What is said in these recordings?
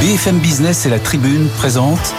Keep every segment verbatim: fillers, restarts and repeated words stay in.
B F M Business et la Tribune présentent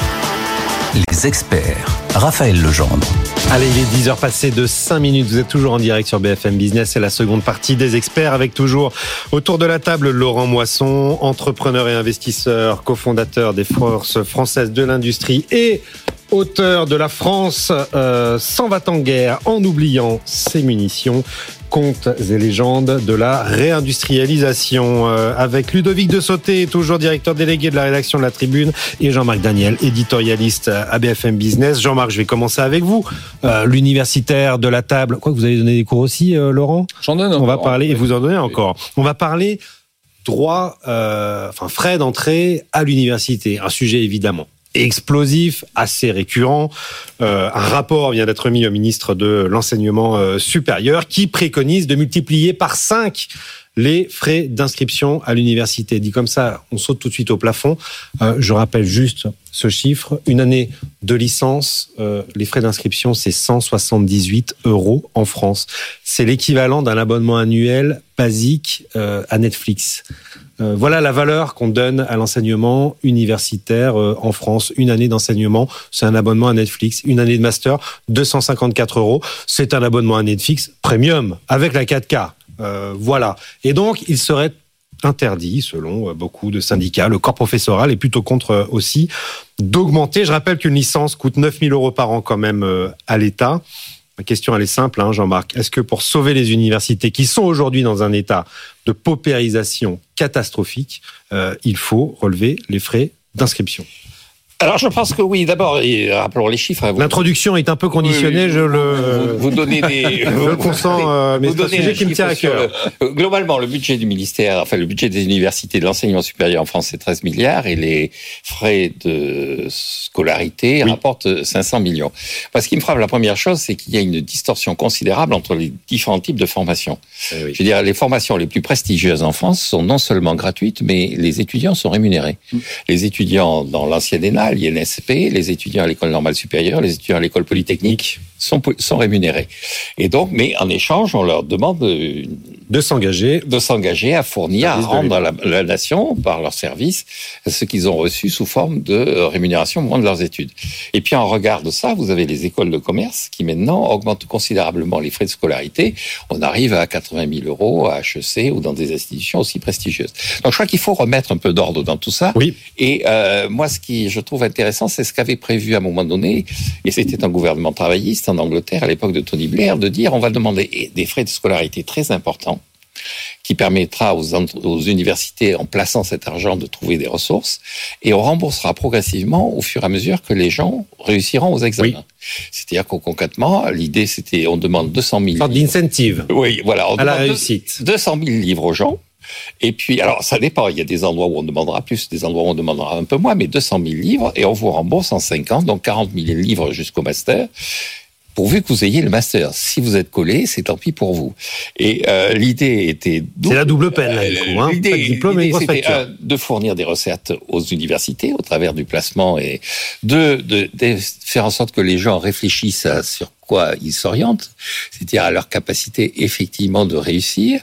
Les Experts. Raphaël Legendre. Allez, il est dix heures passées de cinq minutes. Vous êtes toujours en direct sur B F M Business. C'est la seconde partie des Experts avec toujours autour de la table Laurent Moisson, entrepreneur et investisseur, cofondateur des Forces françaises de l'industrie et auteur de La France euh, s'en va en guerre en oubliant ses munitions. Contes et légendes de la réindustrialisation euh, avec Ludovic de Sauté, toujours directeur délégué de la rédaction de la Tribune, et Jean-Marc Daniel, éditorialiste à B F M Business. Jean-Marc, je vais commencer avec vous. Euh, l'universitaire de la table. Quoi, vous avez donné des cours aussi, euh, Laurent ? J'en donne encore. On va parler, et vous en donnez encore. On va parler droit, euh, enfin frais d'entrée à l'université. Un sujet évidemment explosif, assez récurrent. Euh, un rapport vient d'être mis au ministre de l'Enseignement euh, supérieur qui préconise de multiplier par cinq les frais d'inscription à l'université. Dit comme ça, on saute tout de suite au plafond. Euh, je rappelle juste ce chiffre. Une année de licence, euh, les frais d'inscription, c'est cent soixante-dix-huit euros en France. C'est l'équivalent d'un abonnement annuel basique euh, à Netflix. Euh, voilà la valeur qu'on donne à l'enseignement universitaire euh, en France. Une année d'enseignement, c'est un abonnement à Netflix. Une année de master, deux cent cinquante-quatre euros. C'est un abonnement à Netflix premium avec la quatre K. Euh, voilà. Et donc, il serait interdit, selon beaucoup de syndicats, le corps professoral est plutôt contre aussi, d'augmenter. Je rappelle qu'une licence coûte neuf mille euros par an quand même euh, à l'État. Ma question, elle est simple, hein, Jean-Marc. Est-ce que pour sauver les universités qui sont aujourd'hui dans un état de paupérisation catastrophique, euh, il faut relever les frais d'inscription ? Alors, je pense que oui. D'abord, et rappelons les chiffres. Vous... L'introduction est un peu conditionnée, oui, je vous, le... Vous, vous donnez des... je le consens, euh, mais c'est un sujet qui me tient à cœur. Le... Globalement, le budget du ministère, enfin, le budget des universités de l'enseignement supérieur en France, c'est treize milliards et les frais de scolarité oui. rapportent cinq cents millions. Parce qui me frappe, la première chose, c'est qu'il y a une distorsion considérable entre les différents types de formations. Eh oui. Je veux dire, les formations les plus prestigieuses en France sont non seulement gratuites, mais les étudiants sont rémunérés. Mm. Les étudiants dans l'ancien ENA, l'I N S P, les étudiants à l'école normale supérieure, les étudiants à l'école polytechnique sont, sont rémunérés. Et donc, mais en échange, on leur demande de, de s'engager, de s'engager à fournir, à rendre à la, la nation, par leurs services, ce qu'ils ont reçu sous forme de rémunération au moment de leurs études. Et puis, en regard de ça, vous avez les écoles de commerce qui maintenant augmentent considérablement les frais de scolarité. On arrive à quatre-vingt mille euros à H E C ou dans des institutions aussi prestigieuses. Donc, je crois qu'il faut remettre un peu d'ordre dans tout ça. Oui. Et euh, moi, ce qui, je trouve intéressant, c'est ce qu'avait prévu à un moment donné, et c'était un gouvernement travailliste en Angleterre à l'époque de Tony Blair, de dire on va demander des frais de scolarité très importants qui permettra aux, aux universités, en plaçant cet argent, de trouver des ressources, et on remboursera progressivement au fur et à mesure que les gens réussiront aux examens. Oui. C'est-à-dire qu'au concrètement, l'idée c'était on demande deux cent mille... Une sorte d'incentive. Oui, voilà. On à la réussite. deux cent mille livres aux gens. Et puis, alors, ça dépend. Il y a des endroits où on demandera plus, des endroits où on demandera un peu moins, mais deux cent mille livres, et on vous rembourse en cinq ans, donc quarante mille livres jusqu'au master, pourvu que vous ayez le master. Si vous êtes collé, c'est tant pis pour vous. Et euh, l'idée était... C'est la double peine, là, du coup. Hein. L'idée, Pas de diplôme l'idée et une grosse c'était facture. Un, de fournir des recettes aux universités au travers du placement, et deux, de, de faire en sorte que les gens réfléchissent à sur quoi ils s'orientent, c'est-à-dire à leur capacité effectivement de réussir.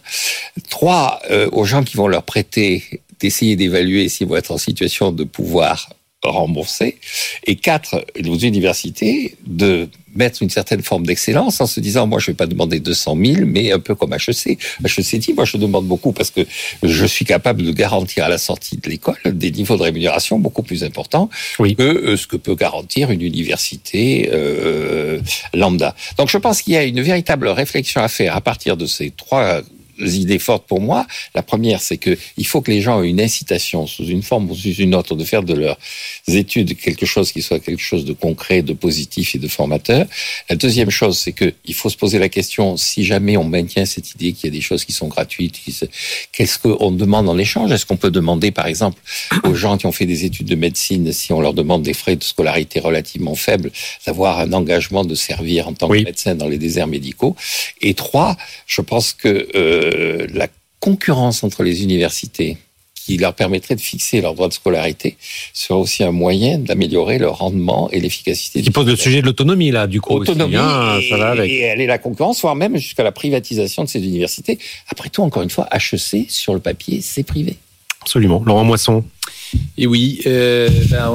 Trois, euh, aux gens qui vont leur prêter, d'essayer d'évaluer s'ils vont être en situation de pouvoir rembourser. Et quatre, aux universités, de mettre une certaine forme d'excellence en se disant, moi, je ne vais pas demander deux cent mille, mais un peu comme H E C. H E C dit, moi, je demande beaucoup parce que je suis capable de garantir à la sortie de l'école des niveaux de rémunération beaucoup plus importants oui. que ce que peut garantir une université euh, lambda. Donc, je pense qu'il y a une véritable réflexion à faire à partir de ces trois idées fortes pour moi. La première, c'est que il faut que les gens aient une incitation sous une forme ou sous une autre de faire de leurs études quelque chose qui soit quelque chose de concret, de positif et de formateur. La deuxième chose, c'est que il faut se poser la question, si jamais on maintient cette idée qu'il y a des choses qui sont gratuites, qui se... qu'est-ce qu'on demande en échange ? Est-ce qu'on peut demander, par exemple, aux gens qui ont fait des études de médecine, si on leur demande des frais de scolarité relativement faibles, d'avoir un engagement de servir en tant oui. que médecin dans les déserts médicaux ? Et trois, je pense que euh, la concurrence entre les universités qui leur permettrait de fixer leur droit de scolarité serait aussi un moyen d'améliorer leur rendement et l'efficacité. Qui pose le sujet de l'autonomie, là, du coup. Autonomie, aussi, hein, et, ça va avec. et elle est la concurrence, voire même jusqu'à la privatisation de ces universités. Après tout, encore une fois, H E C, sur le papier, c'est privé. Absolument. Laurent Moisson. Et oui, euh, ben,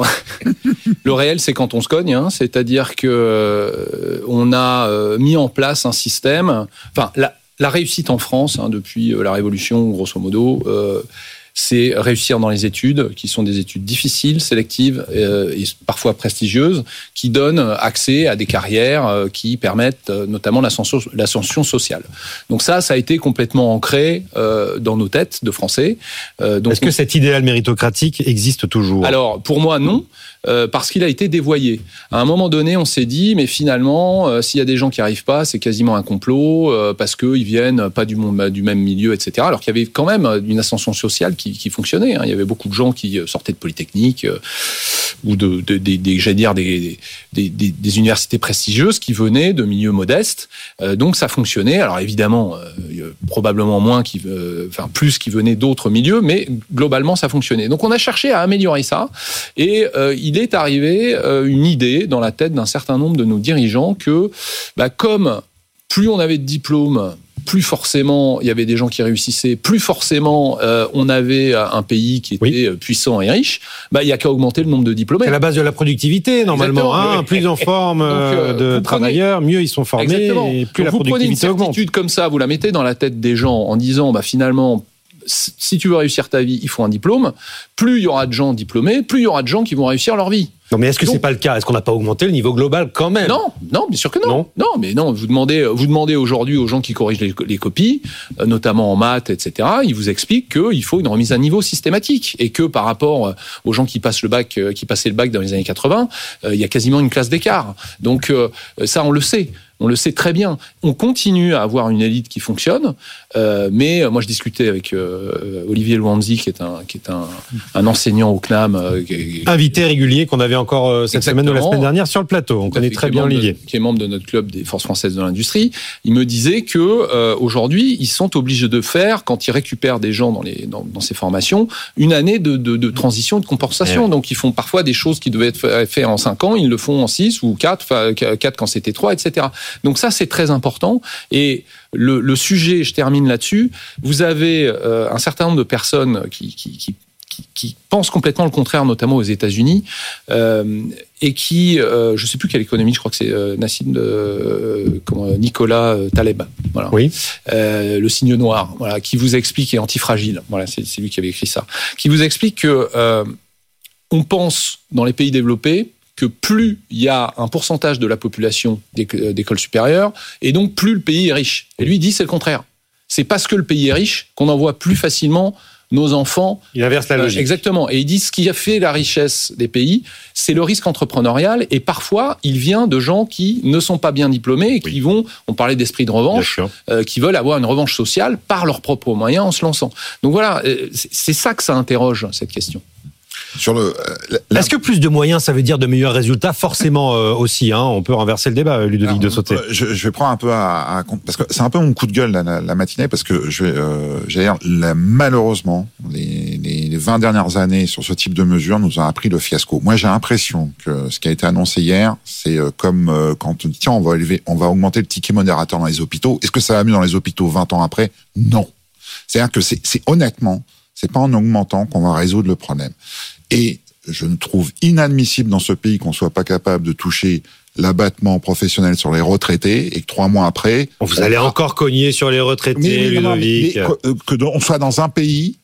le réel, c'est quand on se cogne, hein, c'est-à-dire que euh, on a euh, mis en place un système. Enfin, la, la réussite en France, hein, depuis euh, la Révolution, grosso modo, euh, c'est réussir dans les études, qui sont des études difficiles, sélectives euh, et parfois prestigieuses, qui donnent accès à des carrières euh, qui permettent euh, notamment l'ascension, l'ascension sociale. Donc ça, ça a été complètement ancré euh, dans nos têtes de Français. Euh, donc Est-ce que cet idéal méritocratique existe toujours ? Alors, pour moi, non. Euh, parce qu'il a été dévoyé. À un moment donné, on s'est dit, mais finalement, euh, s'il y a des gens qui arrivent pas, c'est quasiment un complot, euh, parce qu'ils viennent pas du, monde, du même milieu, et cetera. Alors qu'il y avait quand même une ascension sociale qui, qui fonctionnait. Hein. Il y avait beaucoup de gens qui sortaient de Polytechnique euh, ou de, de, de, des, j'allais dire, des, des, des, des universités prestigieuses qui venaient de milieux modestes. Euh, donc ça fonctionnait. Alors évidemment, euh, probablement moins, qui, euh, enfin plus qui venaient d'autres milieux, mais globalement ça fonctionnait. Donc on a cherché à améliorer ça, et euh, il Il est arrivé euh, une idée dans la tête d'un certain nombre de nos dirigeants que, bah, comme plus on avait de diplômes, plus forcément il y avait des gens qui réussissaient, plus forcément euh, on avait un pays qui était oui. puissant et riche, bah, il n'y a qu'à augmenter le nombre de diplômés. C'est la base de la productivité, normalement. Hein, oui. Plus on forme Donc, euh, de travailleurs, prenez... mieux ils sont formés, Exactement. Et plus Donc, la vous productivité augmente. Vous prenez une certitude augmente. comme ça, vous la mettez dans la tête des gens en disant, bah, finalement, si tu veux réussir ta vie, il faut un diplôme. Plus il y aura de gens diplômés, plus il y aura de gens qui vont réussir leur vie. Non, mais est-ce que Donc, c'est pas le cas ? Est-ce qu'on n'a pas augmenté le niveau global quand même ? Non, non, bien sûr que non. Non, non mais non. Vous demandez, vous demandez aujourd'hui aux gens qui corrigent les, les copies, euh, notamment en maths, et cetera. Ils vous expliquent qu'il faut une remise à niveau systématique et que par rapport aux gens qui passent le bac, euh, qui passaient le bac dans les années quatre-vingts, euh, il y a quasiment une classe d'écart. Donc euh, ça, on le sait. On le sait très bien. On continue à avoir une élite qui fonctionne, euh, mais moi je discutais avec euh, Olivier Louanzi, qui est un qui est un, un enseignant au C N A M, euh, qui, invité régulier qu'on avait encore euh, cette semaine ou la semaine dernière sur le plateau. On connaît très bien Olivier, de, qui est membre de notre club des forces françaises de l'industrie. Il me disait que euh, aujourd'hui ils sont obligés de faire, quand ils récupèrent des gens dans les dans, dans ces formations, une année de, de, de transition, de compensation. Ouais. Donc ils font parfois des choses qui devaient être faites en cinq ans, ils le font en six ou quatre, enfin quatre quand c'était trois, et cetera. Donc ça, c'est très important. Et le, le sujet, je termine là-dessus, vous avez euh, un certain nombre de personnes qui, qui, qui, qui pensent complètement le contraire, notamment aux États-Unis, euh, et qui, euh, je ne sais plus quelle économie, je crois que c'est euh, Nassim, euh, comment, Nicolas Taleb, voilà. Oui. Euh, le signe noir, voilà, qui vous explique, et Antifragile, voilà, c'est, c'est lui qui avait écrit ça, qui vous explique que euh, on pense dans les pays développés que plus il y a un pourcentage de la population d'écoles supérieures, et donc plus le pays est riche. Et lui, il dit c'est le contraire. C'est parce que le pays est riche qu'on envoie plus facilement nos enfants. Il inverse la logique. Euh, exactement. Et il dit ce qui a fait la richesse des pays, c'est le risque entrepreneurial, et parfois, il vient de gens qui ne sont pas bien diplômés et qui oui. vont, on parlait d'esprit de revanche, euh, qui veulent avoir une revanche sociale par leurs propres moyens en se lançant. Donc voilà, c'est ça que ça interroge, cette question. Sur le, la... Est-ce que plus de moyens, ça veut dire de meilleurs résultats ? Forcément euh, aussi. Hein, on peut renverser le débat, Ludovic Alors, de Sauté. Je, je vais prendre un peu à, à parce que c'est un peu mon coup de gueule la, la, la matinée, parce que je vais, euh, j'allais dire, la, malheureusement, les, les, les vingt dernières années sur ce type de mesures nous ont appris le fiasco. Moi, j'ai l'impression que ce qui a été annoncé hier, c'est euh, comme euh, quand on dit tiens, on va élever, on va augmenter le ticket modérateur dans les hôpitaux. Est-ce que ça va mieux dans les hôpitaux vingt ans après ? Non. C'est-à-dire que c'est, c'est honnêtement, c'est pas en augmentant qu'on va résoudre le problème. Et je ne trouve inadmissible dans ce pays qu'on soit pas capable de toucher l'abattement professionnel sur les retraités et que trois mois après... Vous allez a... encore cogner sur les retraités, Ludovic. Que l'on soit dans un pays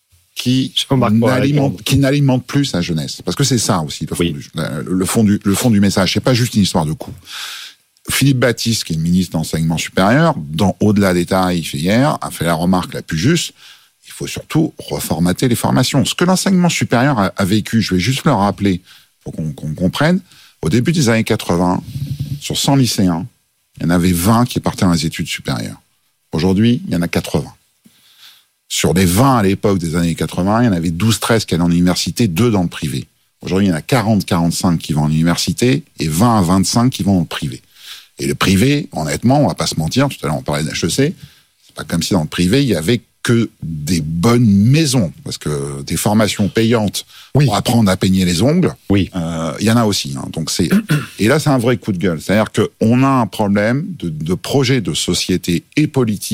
qui n'alimente, qui n'alimente plus sa jeunesse. Parce que c'est ça aussi, le fond, oui. du, le fond, du, le fond du message. C'est pas juste une histoire de coût. Philippe Baptiste, qui est le ministre d'Enseignement supérieur, dans Au-delà des tarifs hier, a fait la remarque la plus juste. Il faut surtout reformater les formations. Ce que l'enseignement supérieur a, a vécu, je vais juste le rappeler pour qu'on, qu'on comprenne. Au début des années quatre-vingts, sur cent lycéens, il y en avait vingt qui partaient dans les études supérieures. Aujourd'hui, il y en a quatre-vingts. Sur les vingt à l'époque des années quatre-vingts, il y en avait douze treize qui allaient en université, deux dans le privé. Aujourd'hui, il y en a quarante quarante-cinq qui vont en université et vingt à vingt-cinq qui vont dans le privé. Et le privé, honnêtement, on va pas se mentir, tout à l'heure on parlait d'H E C, c'est pas comme si dans le privé, il y avait que des bonnes maisons, parce que des formations payantes oui. pour apprendre à peigner les ongles, oui. euh, il y en a aussi. Hein, donc c'est et là c'est un vrai coup de gueule. C'est-à-dire que on a un problème de, de projet de société et politique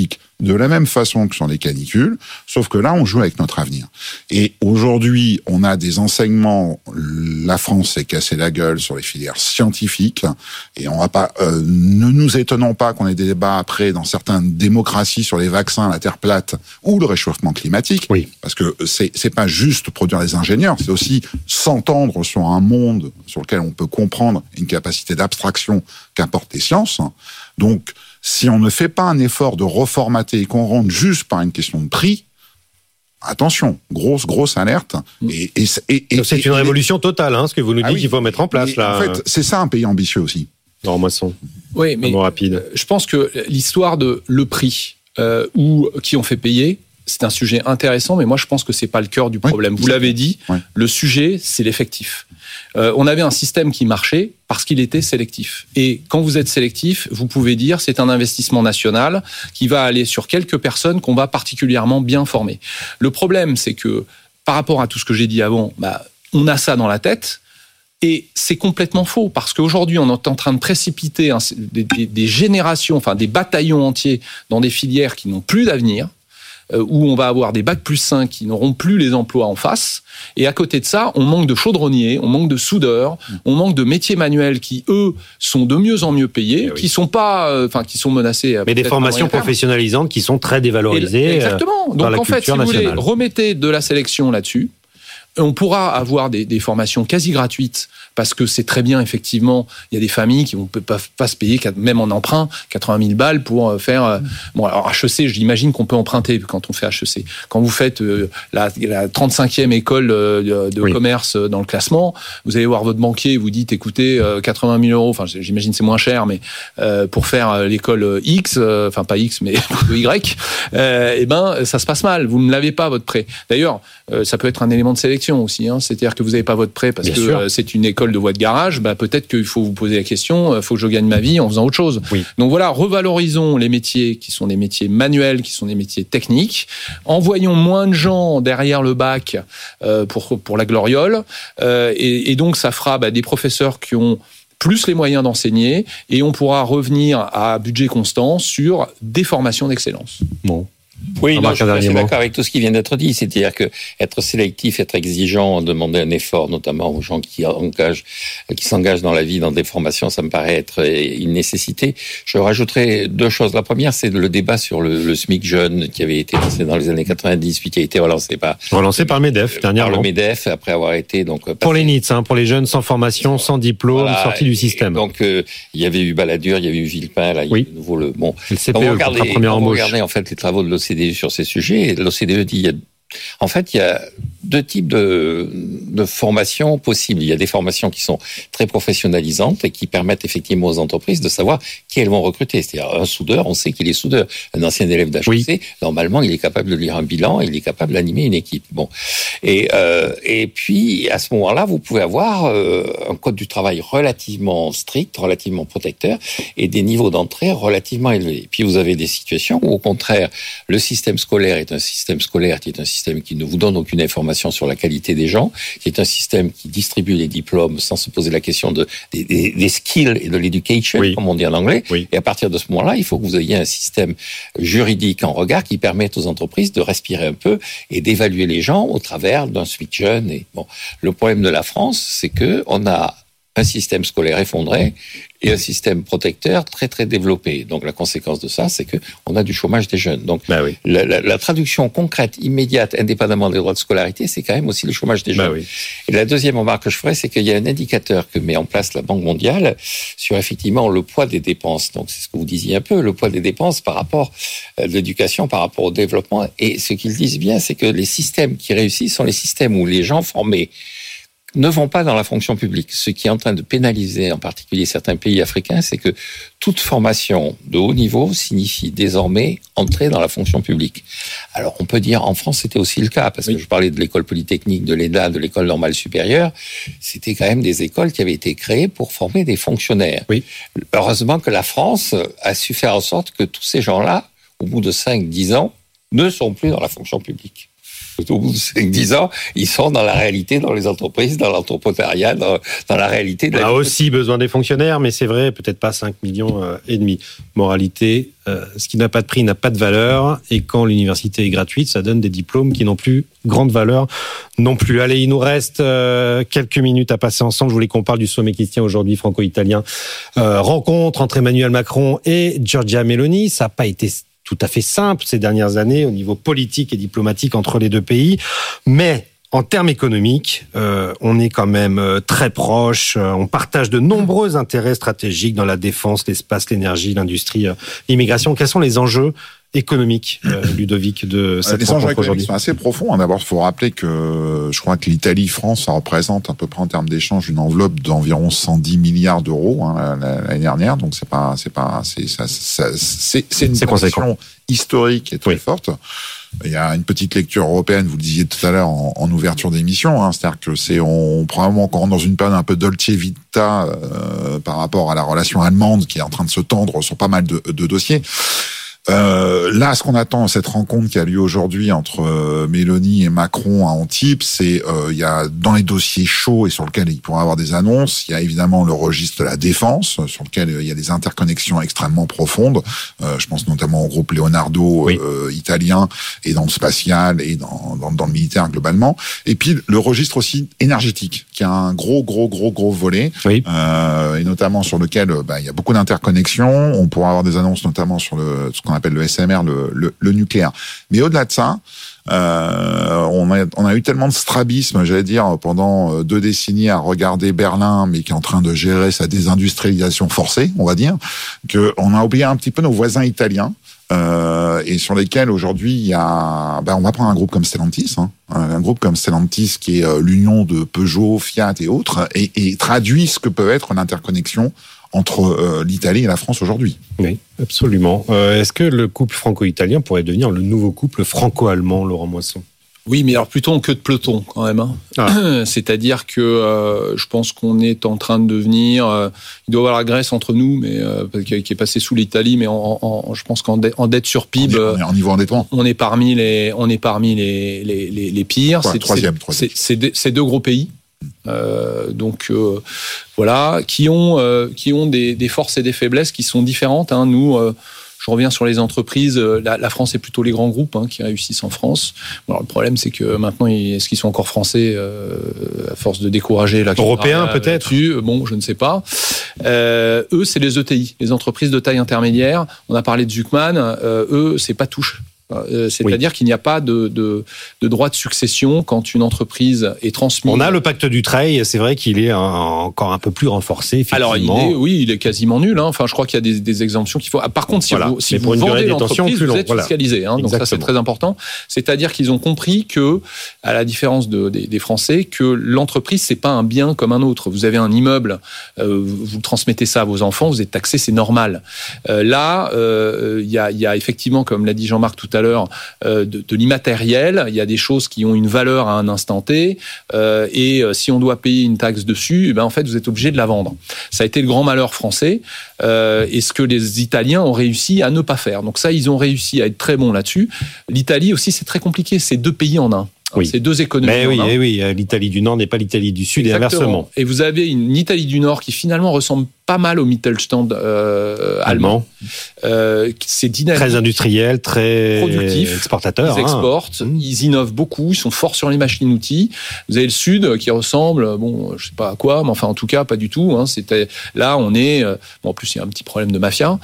de la même façon que sur les canicules, sauf que là, on joue avec notre avenir. Et aujourd'hui, on a des enseignements, la France s'est cassé la gueule sur les filières scientifiques, et on va pas, euh, ne nous étonnons pas qu'on ait des débats après dans certaines démocraties sur les vaccins, la Terre plate ou le réchauffement climatique, oui. Parce que c'est, c'est pas juste produire des ingénieurs, c'est aussi s'entendre sur un monde sur lequel on peut comprendre une capacité d'abstraction qu'apportent les sciences. Donc, si on ne fait pas un effort de reformater et qu'on rentre juste par une question de prix, attention, grosse, grosse alerte. Et, et, et, et c'est et, une et, révolution totale, hein, ce que vous nous dites ah oui, qu'il faut mettre en place, là. En fait, c'est ça un pays ambitieux aussi. Non, moisson. Oui, mais rapide. Je pense que l'histoire de le prix euh, ou qui ont fait payer, c'est un sujet intéressant, mais moi je pense que c'est pas le cœur du problème. Oui, vous l'avez dit, oui. Le sujet c'est l'effectif. Euh, on avait un système qui marchait parce qu'il était sélectif. Et quand vous êtes sélectif, vous pouvez dire c'est un investissement national qui va aller sur quelques personnes qu'on va particulièrement bien former. Le problème, c'est que par rapport à tout ce que j'ai dit avant, bah, on a ça dans la tête. Et c'est complètement faux, parce qu'aujourd'hui, on est en train de précipiter un, des, des, des générations, enfin des bataillons entiers dans des filières qui n'ont plus d'avenir, euh, où on va avoir des bacs plus cinq qui n'auront plus les emplois en face. Et à côté de ça, on manque de chaudronniers, on manque de soudeurs, on manque de métiers manuels qui, eux, sont de mieux en mieux payés, oui. qui sont pas, euh, enfin, qui sont menacés. Mais des formations professionnalisantes qui sont très dévalorisées. Et, exactement. Euh, dans Donc la en fait, si vous nationale. voulez, remettez de la sélection là-dessus. On pourra avoir des, des formations quasi gratuites parce que c'est très bien, effectivement. Il y a des familles qui ne peuvent pas, pas se payer, même en emprunt, quatre-vingt mille balles pour faire... Bon, alors H E C, j'imagine qu'on peut emprunter quand on fait H E C. Quand vous faites euh, la, la trente-cinquième école euh, de oui. commerce dans le classement, vous allez voir votre banquier, vous dites, écoutez, euh, quatre-vingt mille euros, enfin j'imagine c'est moins cher, mais euh, pour faire l'école X, euh, enfin pas X, mais Y, euh, eh ben ça se passe mal. Vous ne l'avez pas, votre prêt. D'ailleurs, euh, ça peut être un élément de sélection aussi, hein. C'est-à-dire que vous n'avez pas votre prêt parce Bien que sûr. C'est une école de voie de garage, bah peut-être qu'il faut vous poser la question, il faut que je gagne ma vie en faisant autre chose. Oui. Donc voilà, revalorisons les métiers qui sont des métiers manuels, qui sont des métiers techniques, envoyons moins de gens derrière le bac euh, pour, pour la gloriole, euh, et, et donc ça fera bah, des professeurs qui ont plus les moyens d'enseigner, et on pourra revenir à budget constant sur des formations d'excellence. Bon. Oui, non, je suis d'accord avec tout ce qui vient d'être dit. C'est-à-dire que être sélectif, être exigeant, demander un effort, notamment aux gens qui engagent, qui s'engagent dans la vie, dans des formations, ça me paraît être une nécessité. Je rajouterai deux choses. La première, c'est le débat sur le, le SMIC jeune qui avait été lancé dans les années quatre-vingt-dix, puis qui a été relancé par relancé par le MEDEF dernièrement. Par le MEDEF après avoir été donc passé, pour les N I T S, hein, pour les jeunes sans formation, sans diplôme, voilà, sortis du système. Donc euh, il y avait eu Balladur, il y avait eu Villepin, là, il y a oui. de nouveau le bon. Le C P E, regardez, pour la première embauche. Regardez en fait les travaux de l'O C D E sur ces sujets. L'O C D E dit il y a En fait, il y a deux types de, de formations possibles. Il y a des formations qui sont très professionnalisantes et qui permettent effectivement aux entreprises de savoir qui elles vont recruter. C'est-à-dire un soudeur, on sait qu'il est soudeur. Un ancien élève d'H E C, oui. normalement, il est capable de lire un bilan, il est capable d'animer une équipe. Bon, et euh, et puis à ce moment-là, vous pouvez avoir euh, un code du travail relativement strict, relativement protecteur, et des niveaux d'entrée relativement élevés. Puis vous avez des situations où, au contraire, le système scolaire est un système scolaire qui est un système qui ne vous donne aucune information sur la qualité des gens, qui est un système qui distribue les diplômes sans se poser la question de, des, des, des skills et de l'éducation, oui. comme on dit en anglais. Oui. Et à partir de ce moment-là, il faut que vous ayez un système juridique en regard qui permette aux entreprises de respirer un peu et d'évaluer les gens au travers d'un SMIC jeune. Et bon, le problème de la France, c'est que on a un système scolaire effondré et un système protecteur très très développé. Donc la conséquence de ça, c'est que on a du chômage des jeunes. Donc bah oui. la, la, la traduction concrète, immédiate, indépendamment des droits de scolarité, c'est quand même aussi le chômage des jeunes. Bah oui. Et la deuxième remarque que je ferai, c'est qu'il y a un indicateur que met en place la Banque mondiale sur effectivement le poids des dépenses. Donc c'est ce que vous disiez un peu, le poids des dépenses par rapport à l'éducation, par rapport au développement. Et ce qu'ils disent bien, c'est que les systèmes qui réussissent sont les systèmes où les gens formés ne vont pas dans la fonction publique. Ce qui est en train de pénaliser, en particulier certains pays africains, c'est que toute formation de haut niveau signifie désormais entrer dans la fonction publique. Alors, on peut dire, en France, c'était aussi le cas, parce oui. que je parlais de l'école polytechnique, de l'E D A, de l'école normale supérieure. C'était quand même des écoles qui avaient été créées pour former des fonctionnaires. Oui. Heureusement que la France a su faire en sorte que tous ces gens-là, au bout de cinq dix ans, ne sont plus dans la fonction publique. Au bout de cinq dix ans, ils sont dans la réalité, dans les entreprises, dans l'entrepreneuriat, dans, dans la réalité de la On a vie. aussi besoin des fonctionnaires, mais c'est vrai, peut-être pas cinq millions euh, et demi. Moralité, euh, ce qui n'a pas de prix n'a pas de valeur, et quand l'université est gratuite, ça donne des diplômes qui n'ont plus grande valeur non plus. Allez, il nous reste euh, quelques minutes à passer ensemble. Je voulais qu'on parle du sommet qui se tient aujourd'hui, franco-italien. Euh, rencontre entre Emmanuel Macron et Giorgia Meloni. Ça n'a pas été tout à fait simple ces dernières années au niveau politique et diplomatique entre les deux pays, mais en termes économiques, euh, on est quand même euh, très proches. Euh, on partage de nombreux intérêts stratégiques dans la défense, l'espace, l'énergie, l'industrie, euh, l'immigration. Quels sont les enjeux économiques, euh, Ludovic, de cette les rencontre enjeux aujourd'hui? économiques sont assez profonds. D'abord, il faut rappeler que je crois que l'Italie-France, ça représente à peu près en termes d'échange une enveloppe d'environ cent dix milliards d'euros hein, l'année dernière. Donc c'est pas, c'est pas, c'est, ça, ça, c'est, c'est une conséquence historique et très oui. forte. Il y a une petite lecture européenne, vous le disiez tout à l'heure en, en ouverture d'émission, hein, c'est-à-dire que c'est on probablement encore dans une période un peu dolce vita euh, par rapport à la relation allemande qui est en train de se tendre sur pas mal de, de dossiers. Euh, là, ce qu'on attend, cette rencontre qui a lieu aujourd'hui entre euh, Meloni et Macron à Antibes, c'est euh, il y a dans les dossiers chauds et sur lesquels il pourra avoir des annonces, il y a évidemment le registre de la défense, sur lequel il y a des interconnexions extrêmement profondes. Euh, je pense notamment au groupe Leonardo oui. euh, italien et dans le spatial et dans, dans dans le militaire globalement. Et puis le registre aussi énergétique, qui a un gros gros gros gros volet, oui. euh, et notamment sur lequel bah, il y a beaucoup d'interconnexions. On pourra avoir des annonces notamment sur le ce qu'on appelle le S M R, le, le, le nucléaire. Mais au-delà de ça, euh, on, a, on a eu tellement de strabisme, j'allais dire, pendant deux décennies à regarder Berlin, mais qui est en train de gérer sa désindustrialisation forcée, on va dire, qu'on a oublié un petit peu nos voisins italiens. Euh, et sur lesquels aujourd'hui il y a, ben on va prendre un groupe comme Stellantis, hein, un groupe comme Stellantis qui est l'union de Peugeot, Fiat et autres, et, et traduit ce que peut être l'interconnexion entre euh, l'Italie et la France aujourd'hui. Oui, absolument. Euh, est-ce que le couple franco-italien pourrait devenir le nouveau couple franco-allemand, Laurent Moisson ? Oui, mais alors plutôt en queue de peloton quand même. Hein. Ah. C'est-à-dire que euh, je pense qu'on est en train de devenir. Euh, il doit y avoir la Grèce entre nous, mais euh, qui est passé sous l'Italie, mais en, en, je pense qu'en de, en dette sur P I B, on est en niveau endettement. On est parmi les, on est parmi les les les, les pires. Ouais, c'est, troisième, c'est, troisième. C'est, c'est, c'est deux gros pays. Euh, donc euh, voilà, qui ont euh, qui ont des, des forces et des faiblesses qui sont différentes. Hein. Nous. Euh, Je reviens sur les entreprises. La, la France, c'est plutôt les grands groupes hein, qui réussissent en France. Alors, le problème, c'est que maintenant, est-ce qu'ils sont encore français euh, à force de décourager la européens peut-être là-dessus. Bon, je ne sais pas. Euh, eux, c'est les E T I, les entreprises de taille intermédiaire. On a parlé de Zuckman. Euh, eux, c'est pas touche. C'est-à-dire oui. qu'il n'y a pas de, de, de droit de succession quand une entreprise est transmise. On a le pacte du Treil, c'est vrai qu'il est un, encore un peu plus renforcé, effectivement. Alors, il est, oui, il est quasiment nul. Hein. Enfin, je crois qu'il y a des, des exemptions qu'il faut... Ah, par contre, si voilà. vous, si vous vendez l'entreprise, vous êtes voilà. fiscalisé. Hein. Donc ça, c'est très important. C'est-à-dire qu'ils ont compris que, à la différence de, des, des Français, que l'entreprise, c'est pas un bien comme un autre. Vous avez un immeuble, euh, vous transmettez ça à vos enfants, vous êtes taxé, c'est normal. Euh, là, il euh, y, a, y a effectivement, comme l'a dit Jean-Marc tout à l'heure, euh, de, de l'immatériel. Il y a des choses qui ont une valeur à un instant T, euh, et euh, si on doit payer une taxe dessus, eh ben en fait vous êtes obligé de la vendre. Ça a été le grand malheur français, euh, et ce que les Italiens ont réussi à ne pas faire. Donc ça, ils ont réussi à être très bons là-dessus. L'Italie aussi, c'est très compliqué. C'est deux pays en un. Oui. C'est deux économies. Mais oui, eh oui, l'Italie du Nord n'est pas l'Italie du Sud. Exactement. Et inversement. Et vous avez une Italie du Nord qui finalement ressemble pas mal au Mittelstand euh, allemand. Euh, c'est dynamique. Très industriel, très productif, exportateur. Ils exportent, hein. Ils innovent beaucoup, ils sont forts sur les machines-outils. Vous avez le Sud qui ressemble, bon, je sais pas à quoi, mais enfin en tout cas pas du tout. Hein. C'était là, on est, bon, en plus il y a un petit problème de mafia.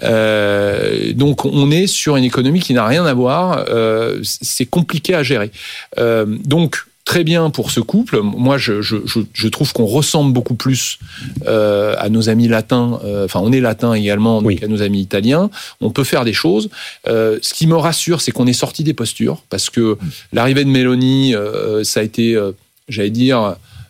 Euh, donc on est sur une économie qui n'a rien à voir. Euh, c'est compliqué à gérer. Euh, donc très bien pour ce couple. Moi, je, je, je trouve qu'on ressemble beaucoup plus euh, à nos amis latins. Euh, enfin, on est latins également, donc oui. à nos amis italiens. On peut faire des choses. Euh, ce qui me rassure, c'est qu'on est sorti des postures, parce que l'arrivée de Meloni, euh, ça a été, euh, j'allais dire,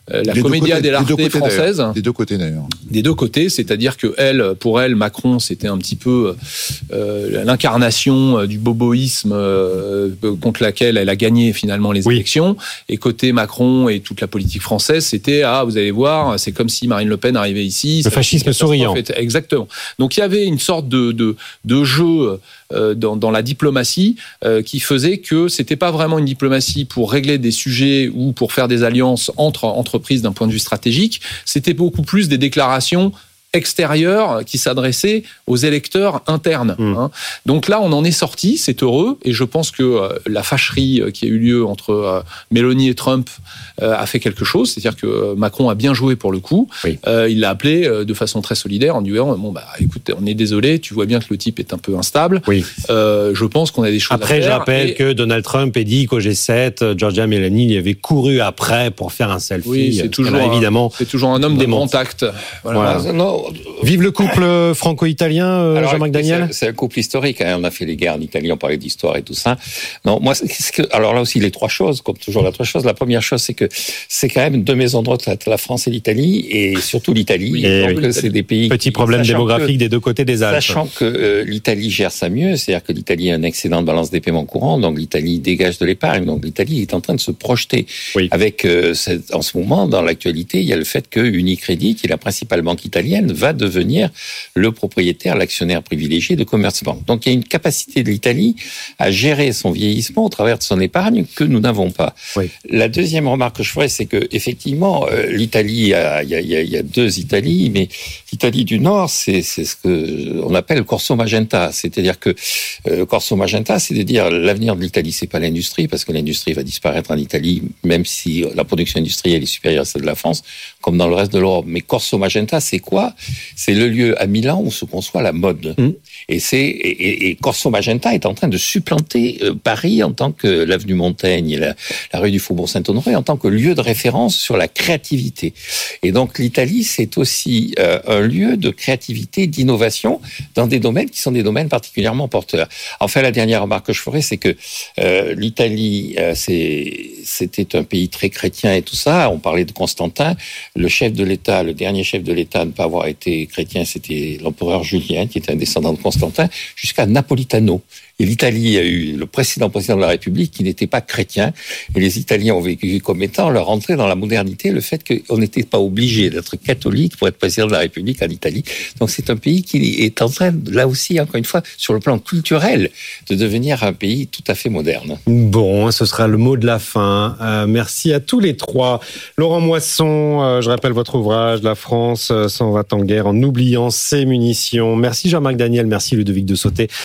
euh, la commedia dell'arte française. Des deux côtés d'ailleurs. Des deux côtés, c'est-à-dire que elle, pour elle, Macron, c'était un petit peu euh, l'incarnation du boboïsme euh, contre laquelle elle a gagné finalement les oui. élections. Et côté Macron et toute la politique française, c'était ah, vous allez voir, c'est comme si Marine Le Pen arrivait ici. Le fascisme souriant. Exactement. Donc il y avait une sorte de de, de jeu euh, dans, dans la diplomatie euh, qui faisait que c'était pas vraiment une diplomatie pour régler des sujets ou pour faire des alliances entre entreprises d'un point de vue stratégique. C'était beaucoup plus des déclarations extérieures qui s'adressaient aux électeurs internes. Mmh. Hein. Donc là, on en est sorti, c'est heureux, et je pense que euh, la fâcherie qui a eu lieu entre euh, Mélanie et Trump euh, a fait quelque chose, c'est-à-dire que euh, Macron a bien joué pour le coup. Oui. Euh, il l'a appelé euh, de façon très solidaire en disant bon bah écoute, on est désolé, tu vois bien que le type est un peu instable. Oui. Euh, je pense qu'on a des choses après, à faire. Après, je rappelle et... que Donald Trump a dit qu'au G sept, Giorgia Meloni y avait couru après pour faire un selfie. Oui, c'est toujours un, évidemment. C'est toujours un homme de contact. Voilà. Voilà. Non. Vive le couple franco-italien, euh, Jean-Marc Daniel. C'est, c'est un couple historique. Hein. On a fait les guerres en Italie, on parlait d'histoire et tout ça. Non, moi, c'est que, alors là aussi, les trois choses, comme toujours, les trois choses. La première chose, c'est que c'est quand même deux maisons de retraite, la France et l'Italie, et surtout l'Italie. Oui, et donc, oui. C'est des pays. Petit problème démographique que, des deux côtés des Alpes. Sachant que euh, l'Italie gère ça mieux, c'est-à-dire que l'Italie a un excédent de balance des paiements courants, donc l'Italie dégage de l'épargne, donc l'Italie est en train de se projeter. Oui. Avec euh, cette, en ce moment, dans l'actualité, il y a le fait que Unicredit, qui est la principale banque italienne, va devenir le propriétaire, l'actionnaire privilégié de Commerzbank. Donc il y a une capacité de l'Italie à gérer son vieillissement au travers de son épargne que nous n'avons pas. Oui. La deuxième remarque que je ferais, c'est que effectivement euh, l'Italie, a, il, y a, il, y a, il y a deux Italies, mais l'Italie du Nord, c'est, c'est ce que on appelle Corso Magenta, c'est-à-dire que euh, Corso Magenta, c'est de dire l'avenir de l'Italie, c'est pas l'industrie, parce que l'industrie va disparaître en Italie, même si la production industrielle est supérieure à celle de la France, comme dans le reste de l'Europe. Mais Corso Magenta, c'est quoi ? C'est le lieu à Milan où se conçoit la mode. Mmh. Et c'est et, et, et Corso Magenta est en train de supplanter euh, Paris en tant que l'avenue Montaigne et la, la rue du Faubourg Saint-Honoré en tant que lieu de référence sur la créativité. Et donc l'Italie, c'est aussi euh, un lieu de créativité, d'innovation dans des domaines qui sont des domaines particulièrement porteurs. Enfin, la dernière remarque que je ferai, c'est que euh, l'Italie, euh, c'est, c'était un pays très chrétien et tout ça. On parlait de Constantin. Le chef de l'État, le dernier chef de l'État à ne pas avoir été chrétien, c'était l'empereur Julien, qui était un descendant de Constantin, jusqu'à Napolitano. Et l'Italie a eu le précédent président de la République qui n'était pas chrétien. Et les Italiens ont vécu comme étant leur entrée dans la modernité, le fait qu'on n'était pas obligé d'être catholique pour être président de la République en Italie. Donc c'est un pays qui est en train, là aussi, encore une fois, sur le plan culturel, de devenir un pays tout à fait moderne. Bon, ce sera le mot de la fin. Euh, merci à tous les trois. Laurent Moisson, euh, je rappelle votre ouvrage, La France s'en va en guerre en oubliant ses munitions. Merci Jean-Marc Daniel, merci Ludovic de Sauté.